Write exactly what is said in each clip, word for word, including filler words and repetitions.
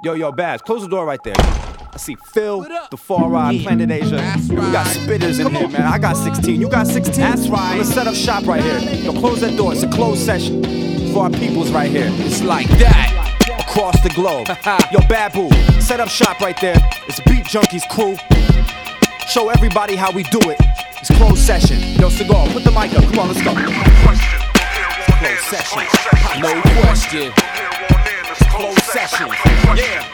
Yo, yo, Baz, close the door right there. I see Phil, the Far Ride, yeah. Planet Asia. That's right. We got spitters in Come here, on. man. I got sixteen. You got sixteen? That's right. Let's set up shop right here. Yo, close that door. It's a closed session for our peoples right here. It's like that across the globe. Yo, Babu, set up shop right there. It's Beat Junkies crew. Show everybody how we do it. It's closed session. Yo, Cigar, put the mic up. Come on, let's go. Closed session. No question. Closed session. Yeah.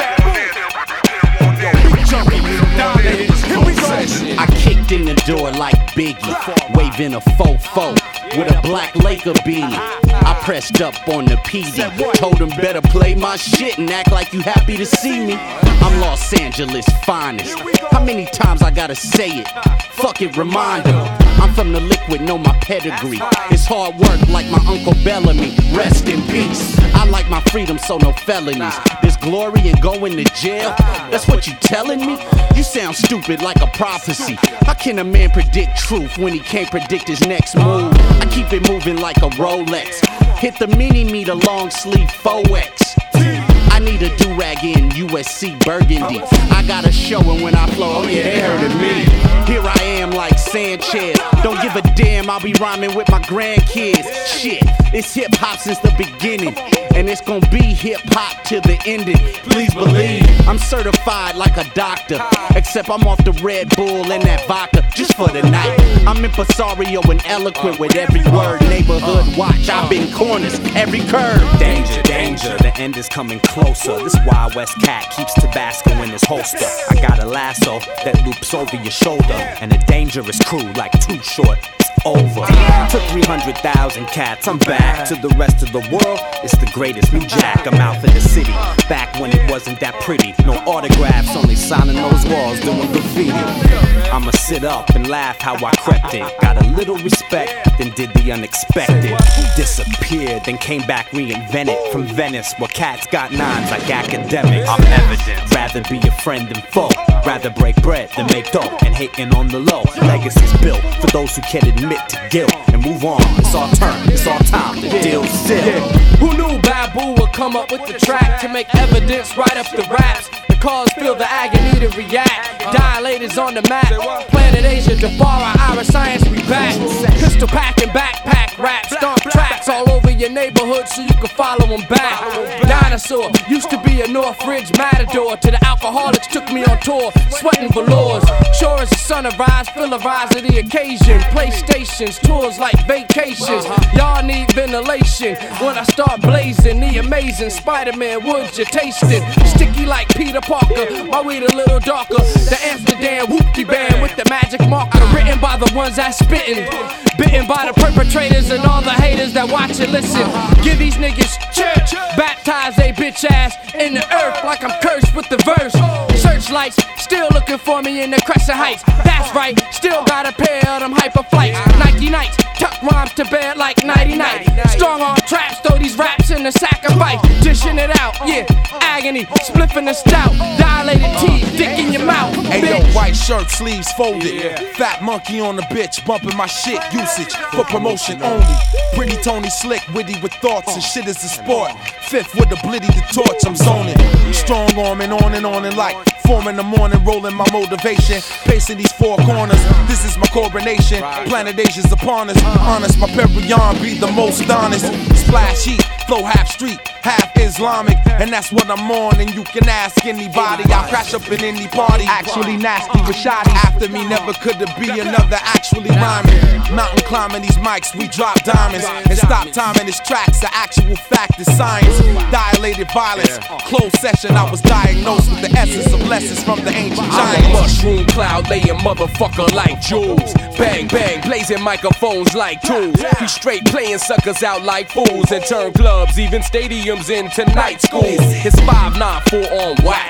I kicked in the door like Biggie, waving a fofo with a black Laker beanie. I pressed up on the P D, told him better play my shit and act like you happy to see me. I'm Los Angeles finest. How many times I gotta say it? Fuck it, remind him. I'm from the liquid, know my pedigree. It's hard work like my Uncle Bellamy. Rest in peace. I like my freedom, so no felonies. There's glory in going to jail. That's what you telling me? You sound stupid like a prophecy. How can a man predict truth when he can't predict his next move? I keep it moving like a Rolex. Hit the mini-me, the long sleeve four X. I need a do-rag in U S C Burgundy. I got a show and when I flow, oh yeah, they heard of me. Here I am like Sanchez. Don't give a damn, I'll be rhyming with my grandkids. Shit, it's hip-hop since the beginning. And it's gonna be hip-hop till the ending. Please believe, I'm certified like a doctor. Except I'm off the Red Bull and that vodka just for the night. I'm impresario and eloquent with every word. Neighborhood watch, I've been corners, every curve. Danger, danger, the end is coming closer. This Wild West cat keeps Tabasco in his holster. I got a lasso that loops over your shoulder, and a dangerous crew like Too Short. It's over. To three hundred thousand cats, I'm back. To the rest of the world, it's the greatest. New Jack, I'm out for the city. Back when it wasn't that pretty. No autographs, only signing those walls, doing graffiti. I'ma sit up and laugh how I crept in. Got a little respect, then did the unexpected. Disappeared, then came back reinvented. From Venice, where cats got nines like academics. I'm evident. Rather be a friend than foe. Rather break bread than make dough. And hating on the low. Legacy's built for those who can't admit to guilt. And move on, it's our turn, it's our time. The deal's sealed. Who knew Babu would come up with the track to make evidence right up the raps? The cause feel the agony to react. Dilators on the map. Planet Asia, Defara, Ira Science, we back. Pistol pack and backpack rap. Stomp tracks all over your neighborhood so you can follow them back. Dinosaur used to be a Northridge matador. To the alcoholics took me on tour, sweating velours. Sure as the sun arise, feel a rise to the occasion. Playstations, tours like vacations. Y'all need ventilation when I start blazing. The amazing Spider-Man woods you're tasting. Sticky like Peter Parker, my weed a little darker. The Amsterdam whoopty band with the magic marker. Written by the ones that spittin'. Bitten by the perpetrators and all the haters that watch and listen. Give these niggas church. Baptize they bitch ass in the earth like I'm cursed with the verse. Searchlights still looking for me in the Crescent Heights. That's right, still got a pair of them hyper flights. Nike Nights, tuck rhymes to bed like nighty night. Strong on traps, throw these raps in the sacrifice. Dishing it out, yeah, agony, spliffing the stout. Dilated teeth, dick in your mouth. Hey yo, white shirt, sleeves folded. Fat monkey on the bitch, bumping my shit. Usage for promotion only. Pretty Tony slick, witty with thoughts, and shit is a sport. Fifth with the blitty, the torch, I'm zoning. Strong arm and on and on and like four in the morning, rolling my motivation. Pacing these four corners, this is my coronation. Planet Asia's upon us. Honest, my Perion be the most honest. Splash heat, flow half street, half Islamic. And that's what I'm on, and you can ask anybody. I'll crash up in any party. Actually nasty, Rashadi. After me, never could there be another actually rhyming. Mountain climbing these mics, we drop diamonds. And stop timing his tracks, the actual fact is science. Dilated violence, closed session. I was diagnosed with the essence of lessons from the ancient giants. I'm a mushroom cloud laying motherfucker like jewels. Bang bang, blazing microphones like tools. He straight playing suckers out like fools and turn clubs, even stadiums into night schools. It's five nine four on wax.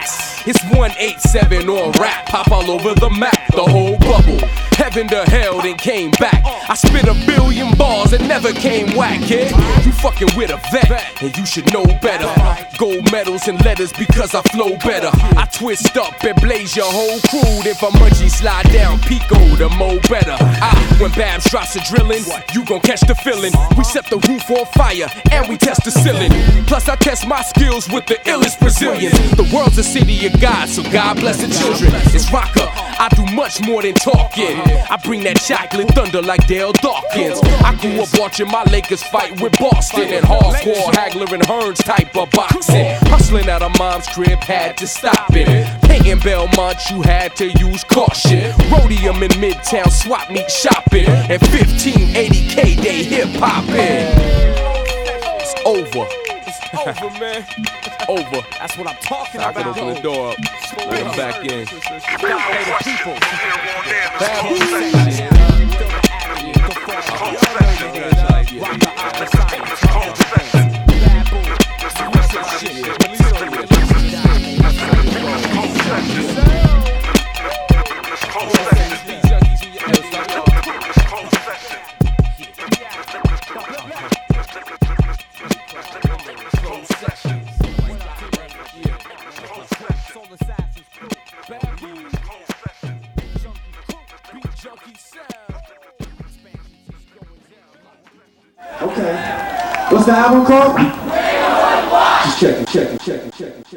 It's one eight seven on rap, pop all over the map, the whole bubble. Heaven to hell, then came back. I spit a billion bars and never came whack, kid. You fucking with a vet, and you should know better. Gold medals and letters because I flow better. I twist up and blaze your whole crew. If a munchie slide down, Pico, the mo better. I, when Babs drops a drillin', you gon' catch the feeling. We set the roof on fire and we test the ceiling. Plus I test my skills with the illest Brazilians. The world's a city of God, so God bless the children. It's Rocka, I do much more than talking. I bring that chocolate thunder like Dale Dawkins. I grew up watching my Lakers fight with Boston and hardcore Hagler and Hearns type of boxing. Hustling out of mom's crib, had to stop it. Painting Belmont, you had to use caution. Rhodium in Midtown, swap meet shopping. And fifteen eighty K day hip hopping. It's over. It's over, man. Over. That's what I'm talking about. I can open the door up. Let them back in. Okay. What's the album called? Just checking, checking, checking, checking, checking.